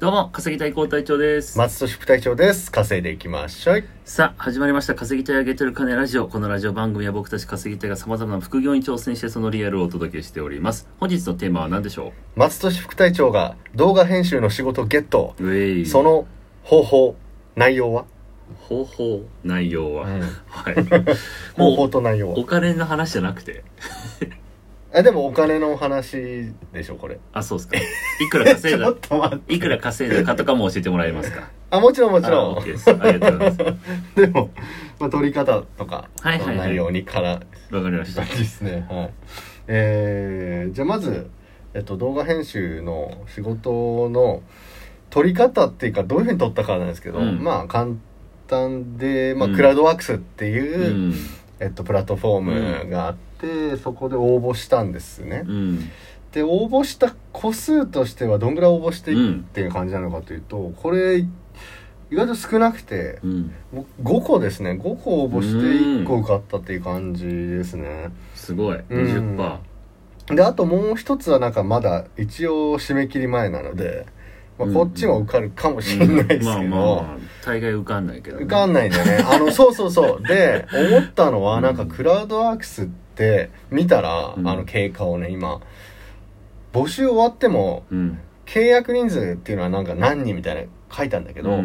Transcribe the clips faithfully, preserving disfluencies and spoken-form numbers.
どうも稼ぎたい高隊長です。 松戸副隊長です。稼いでいきましょう。 さあ始まりました稼ぎたいあげてる金ラジオ。このラジオ番組は僕たち稼ぎたいが様々な副業に挑戦してそのリアルをお届けしております。本日のテーマは何でしょう。松戸副隊長が動画編集の仕事ゲット。 う。えい。 その方法内容は方法内容は、うん、はい方法と内容はお金の話じゃなくてあ、でもお金の話でしょこれ。 あ、そうですか。いくら稼いだいくら稼いだかとかも教えてもらえますか。 あ、もちろんもちろん。 OK です。ありがとうございますでも、まあ、取り方とかのはいはいはい内容にからわかりました。 いいですね。はい。えー、じゃあまず、えっと、動画編集の仕事の取り方っていうかどういうふうに取ったかなんですけど、うん、まあ簡単で、まあ、クラウドワークスっていう、うんえっと、プラットフォームがあって、うん、そこで応募したんですね、うん、で応募した個数としてはどんぐらい応募していくっていう感じなのかというと、うん、これ意外と少なくて、うん、ごこですね。ごこ応募していっこ受かったっていう感じですね。 すごい にじゅっパーセント、 うん、であともう一つはなんかまだ一応締め切り前なので、まあ、こっちも受かるかもしれないですけど、うんうん、まあまあ、まあ、 大概受かんないけど、ね、 受かんないんだよね。あのそうそうそうで思ったのはなんかクラウドワークスって見たら、うん、あの経過をね今募集終わっても、うん、契約人数っていうのはなんか何人みたいな書いたんだけど、うんうん、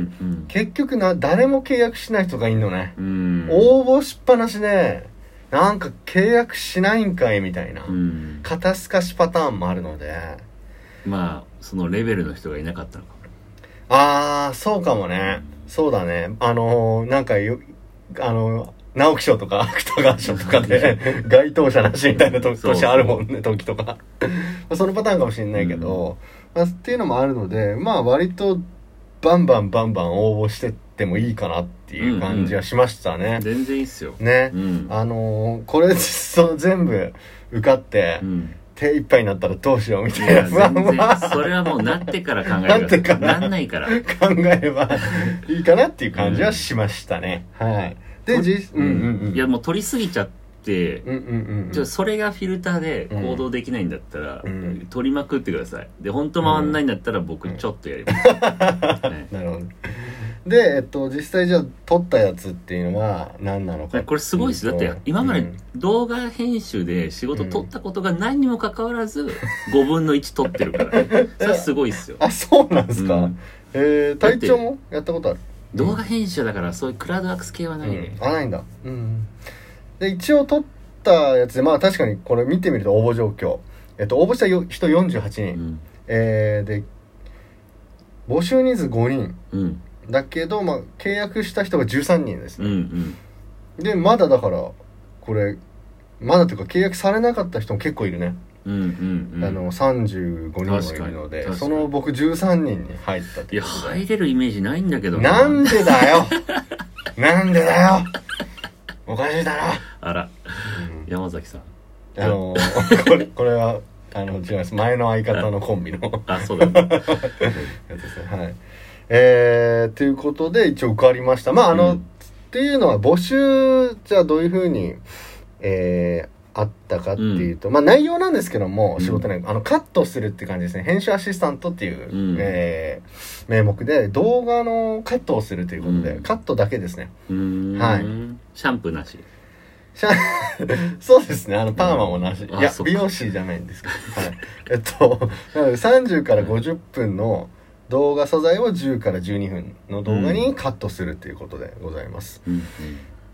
結局な誰も契約しない人がいるのね、うん、応募しっぱなしでなんか契約しないんかいみたいな、うん、肩透かしパターンもあるので、 まあそのレベルの人がいなかったのかも。 ああそうかもね、うん、そうだね。あのー、なんかよあのー、直木賞とか芥川賞とかで該当者なしみたいな年あるもんね、時とかそのパターンかもしれないけど、うんまあ、っていうのもあるので、まあ割とバンバンバンバン応募してってもいいかなっていう感じはしましたね、うんうん、 全然いいっすよね、 うん、 あのー、これその全部受かって、うん手いっぱいになったらどうしようみたいな不安はそれはもうなってから考えるなってからなんないから考えればいいかなっていう感じはしましたね、うん、はいでじ、うんうんうん、 いやもう取りすぎちゃって、 うんうんうんうん、 じゃあそれがフィルターで行動できないんだったら、うん、取りまくってください。で本当回んないんだったら僕ちょっとやります、 うんね、なるほど。で、えっと、実際じゃあ撮ったやつっていうのは何なのか。 これすごいです。だって今まで動画編集で仕事撮ったことが何にもかかわらずごぶんのいち撮ってるからそれすごいっすよ。 あ、そうなんですか、うん、えー、隊長もやったことある？ 動画編集だからそういうクラウドワークス系はないね、 うん、あ、ないんだ、うん、で一応撮ったやつでまあ確かにこれ見てみると応募状況、えっと、応募した人よんじゅうはちにん、うん、えー、で募集人数ごにん、うんだけど、まあ、契約した人がじゅうさんにんですね、うんうん、でまだだからこれまだというか契約されなかった人も結構いるね、うんうんうん、あのさんじゅうごにんもいるのでその僕じゅうさんにんに入ったっていや入れるイメージないんだけどな。なんでだよなんでだよおかしいだろ。あら、 うん、山崎さんあのー、これこれはあの違います。前の相方のコンビのあそうだねやつですね。 はいえー、ということで一応受かりました。まああの、うん、っていうのは募集じゃあどういうふうに、えー、あったかっていうと、うん、まあ内容なんですけども、うん、仕事ねあのカットするって感じですね。編集アシスタントっていう、うんえー、名目で動画のカットをするということで、うん、カットだけですね。 うんはい。 シャンプーなし。 シャそうですね。あのパーマもなし、うん、いや美容師じゃないんですけど、はい、えっとなのでさんじゅうからごじゅっぷんの動画素材をじゅうからじゅうにふんの動画にカットするということでございます、うんうん、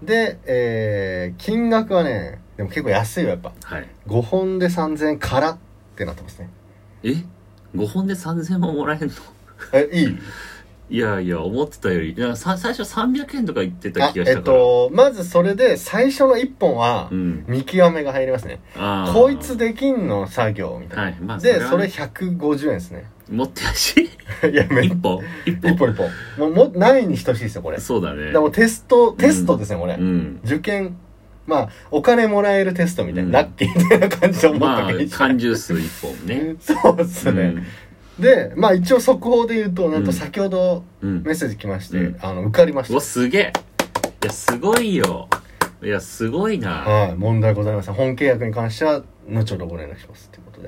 で、えー、金額はねでも結構安いよやっぱ、はい、ごほんでさんぜんえんからってなってますね。 えごほんでさんぜんえんももらえんの？ えいいいやいや思ってたよりいやさ最初さんびゃくえんとか言ってた気がしたから、 えっと、まずそれで最初のいっぽんは見極めが入りますね、うん、こいつできんの作業みたいな、はいまあ、そでそれひゃくごじゅうえんですね。 持ってやしいやめ一本一本一本一本もうもないに等しいですよこれ。 そうだね。 でもテストテストですね、うん、これ、うん、受験まあお金もらえるテストみたいな、うん、ラッキーみたいな感じで思ったわけで、 まあ、缶ジュースいっぽんねそうですね、うんでまあ一応速報で言うとなんと先ほどメッセージ来まして、うん、あの受かりました。 おすげえ。いやすごいよ。いやすごいな。 はい問題ございません。本契約に関しては後ほどご連絡しますということで。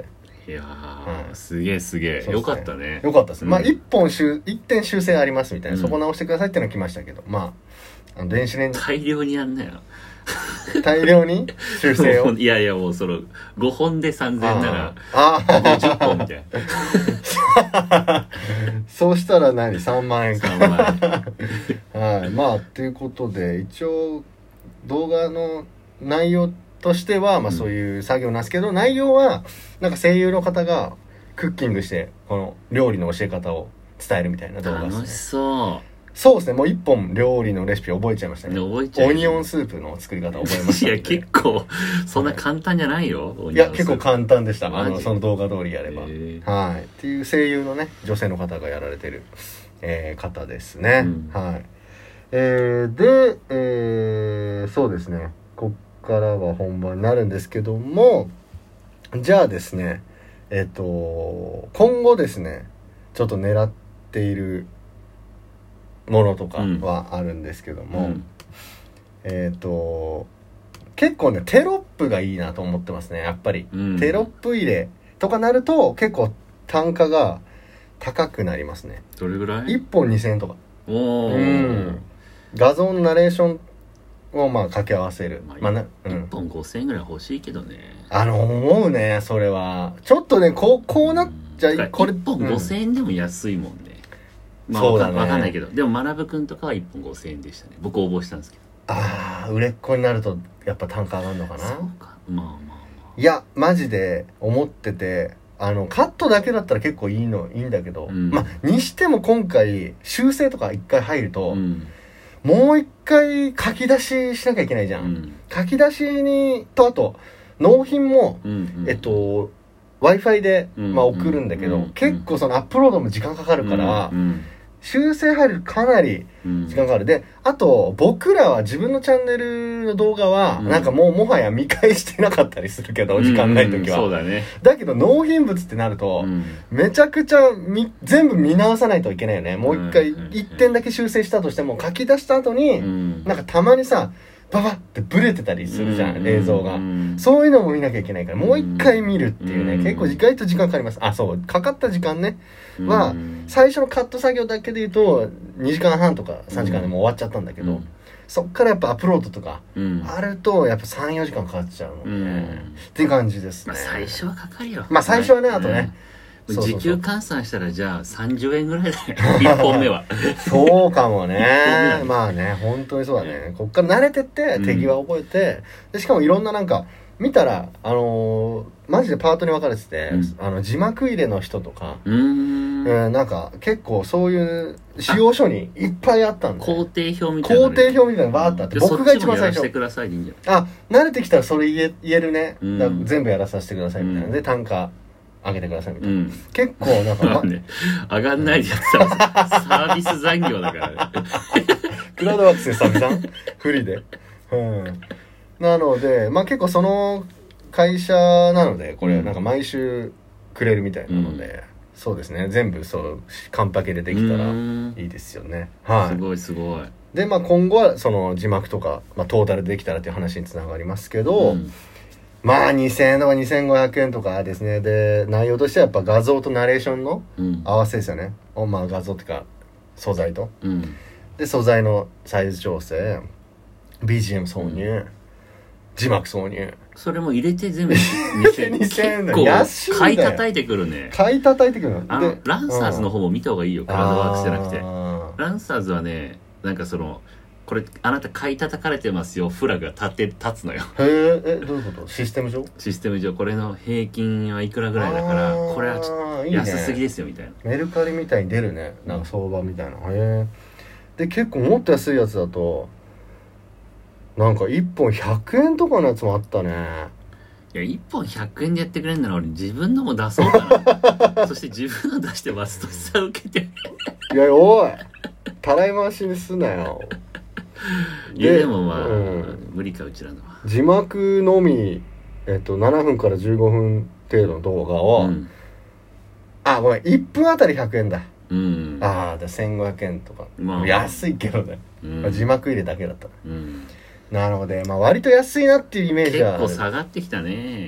いやー、 はい、 すげえすげえ、ね、よかったね。 よかったです、うん、まあ一本修一点修正ありますみたいな、うん、そこ直してくださいっていうのは来ましたけど、まああの電子レンジ大量にやんなよ大量に修正をいやいやもうそのごほんでさんぜんえんならあごじゅっぽんみたいなそうしたら何さんまんえんかさんまんえんはいまあということで一応動画の内容としてはまあそういう作業なんですけど、うん、内容はなんか声優の方がクッキングしてこの料理の教え方を伝えるみたいな動画ですね。 楽しそう。 そうですね、もう一本料理のレシピ覚えちゃいましたね。 覚えちゃう。 オニオンスープの作り方覚えました。 いや結構そんな簡単じゃないよ。 はい、いや結構簡単でした。あのその動画通りやれば。はい。っていう声優のね女性の方がやられてる、えー、方ですね。うん、はい。えー、で、えー、そうですね。こっからは本番になるんですけども、じゃあですね、えっと今後ですね、ちょっと狙っているものとかはあるんですけども、うん、えっと結構ねテロップがいいなと思ってますねやっぱり、うん、テロップ入れとかなると結構単価が高くなりますね。 どれぐらい？ いっぽんにせんえんとか。 おー、 うん、画像のナレーションをまあ掛け合わせる、 まあまあなうん、 いっぽんごせんえんぐらい欲しいけどね。 あの思うねそれはちょっとねこうこうなっちゃい、 これいっぽんごせんえんでも安いもんね、うん、まあ、そうだね、わかんないけど、でもまなぶくんとかはいっぽんごせんえんでしたね。僕応募したんですけど。 ああ売れっ子になるとやっぱ単価上がるのかな。 そうか、まあまあまあ。 いやマジで思ってて、あのカットだけだったら結構いいのいいんだけど、うん、まあにしても今回修正とか一回入ると、うん、もう一回書き出ししなきゃいけないじゃん、うん、書き出しにとあと納品も、うんうん、えっと Wi-Fi で、まあ、送るんだけど、うんうん、結構そのアップロードも時間かかるから、うんうん、修正入るかなり時間かかる、うん、であと僕らは自分のチャンネルの動画は、うん、なんかもうもはや見返してなかったりするけど、時間ない時は、 うんうん、そうだね。 だけど納品物ってなると、うん、めちゃくちゃみ全部見直さないといけないよね。もう一回一点だけ修正したとしても書き出した後に、うん、なんかたまにさババってブレてたりするじゃん、うん、映像が、うん、そういうのも見なきゃいけないからもう一回見るっていうね、うん、結構意外と時間かかります。あそうかかった時間ね、うん、は最初のカット作業だけで言うとにじかんはんとかさんじかんでもう終わっちゃったんだけど、うん、そっからやっぱアップロードとかあるとやっぱ さんよじかんかかっちゃうので、ね、うん、っていう感じですね。 まあ、最初はかかるよ。 まあ最初はね、あとね、 うん、そうそうそう時給換算したらじゃあさんじゅうえんぐらいだよいっぽんめはそうかもねまあね本当にそうだね。こっから慣れてって手際覚えて、うん、でしかもいろんななんか見たらあのー、マジでパートに分かれてて、うん、あの字幕入れの人とかうーん、えー、なんか結構そういう使用書にいっぱいあったんで工程表みたいな工程表みたいなのバーッとあって、僕が一番最初してくださいでいいんじゃない？あ慣れてきたらそれ言え、言えるね、うん、全部やらさせてくださいみたいな、うん、で単価上げてくださいみたいな、うん、結構なんか、まね、上がんないでやったらサービス残業だからねクラウドワークスでサビさんフリーで、うん、なのでまあ結構その会社なのでこれなんか毎週くれるみたいなので、うん、そうですね全部そうカンパケでできたらいいですよね。はい、 すごいすごい。 でまあ今後はその字幕とか、まあ、トータルでできたらっていう話につながりますけど、うんまあにせんえんとかにせんごひゃくえんとかですね。で内容としてはやっぱ画像とナレーションの合わせですよね、うん、まあ画像っていうか素材と、うん、で素材のサイズ調整 ビージーエム 挿入、うん、字幕挿入それも入れて全部にせんえんにせんえんだよ。 結構買い叩いてくるね。 買い叩いてくるあのランサーズの方も見た方がいいよ、クラウドワークスじゃなくて。ランサーズはねなんかそのこれあなた買い叩かれてますよフラグが立って立つのよ。 へえどういうこと？システム上？システム上これの平均はいくらぐらいだからこれはちょっと安すぎですよみたいな。 メルカリみたいに出るねなんか相場みたいな。へえで結構もっと安いやつだとなんかいっぽんひゃくえんとかのやつもあったね。 いやいっぽんひゃくえんでやってくれるなら俺自分のも出そうかなそして自分の出してマストさ受けていやおいたらい回しにすなよいやでもまあ、うん、無理かうちらのは字幕のみ、えっと、ななふんからじゅうごふん程度の動画を、うん、あごめんいっぷんあたりひゃくえんだ、うん、ああせんごひゃくえんとか、まあ、安いけどね、うんまあ、字幕入れだけだったら、うん、なので、まあ、割と安いなっていうイメージは結構下がってきたね。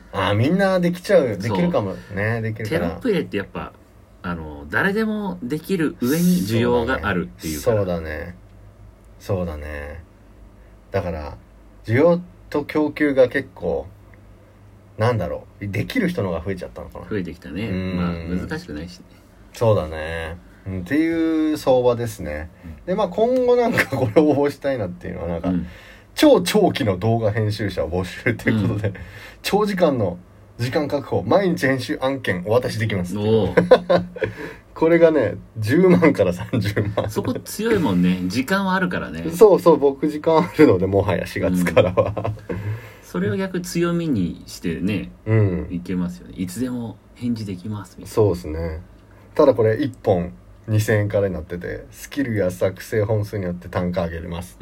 ああみんなできちゃうできるかもねできるから。 テロップ入れってやっぱあの誰でもできる上に需要があるっていうかそうだねそうだねだから需要と供給が結構なんだろうできる人の方が増えちゃったのかな。 増えてきたね。まあ難しくないしね。 そうだね、うん、っていう相場ですね、うん、でまあ今後なんかこれ応募したいなっていうのはなんか、うん、超長期の動画編集者を募集ということで、うん、長時間の時間確保毎日編集案件お渡しできますおこれがねじゅうまんからさんじゅうまんそこ強いもんね時間はあるからね。 そうそう僕時間あるのでもはやしがつからは、うん、 それを逆強みにしてね、うん、いけますよね。いつでも返事できますみたいな。 そうですね。ただこれいっぽんにせんえんからになっててスキルや作成本数によって単価上げれます、うん、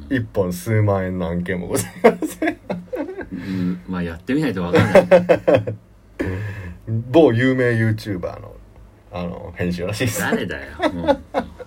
いっぽん数万円の案件もございますうん、まあやってみないと分かんない某有名 YouTuber のあの編集らしいです。 誰だよもう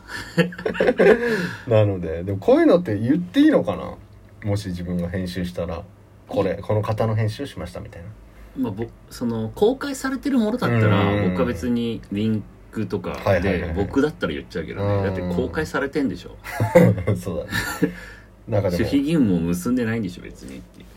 なのででもこういうのって言っていいのかな。もし自分が編集したらこれこの方の編集しましたみたいな。まあ、ぼその公開されてるものだったら僕は別にリンクとかで僕だったら言っちゃうけどね、だって公開されてんでしょそうだねなんかでも守秘義務を結んでないんでしょ別にっていう。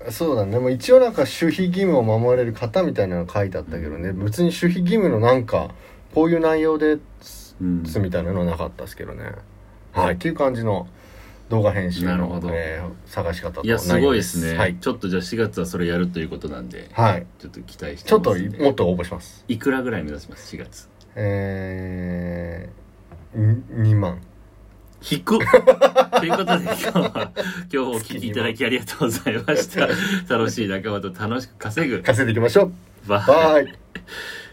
そうだね。でも一応なんか守秘義務を守れる方みたいなの書いてあったけどね、うん、別に守秘義務のなんかこういう内容でつみたいなのはなかったですけどね、うん、はいっていう感じの動画編集の、えー、探し方といやすごいですね、はい、ちょっとじゃあしがつはそれやるということなんで、はい、ちょっと期待してます。 ちょっともっと応募します。 いくらぐらい目指しますしがつ。 えー、にまん引くということで今日は今日お聞きいただきありがとうございました楽しい仲間と楽しく稼ぐ稼いでいきましょう。 バイバイ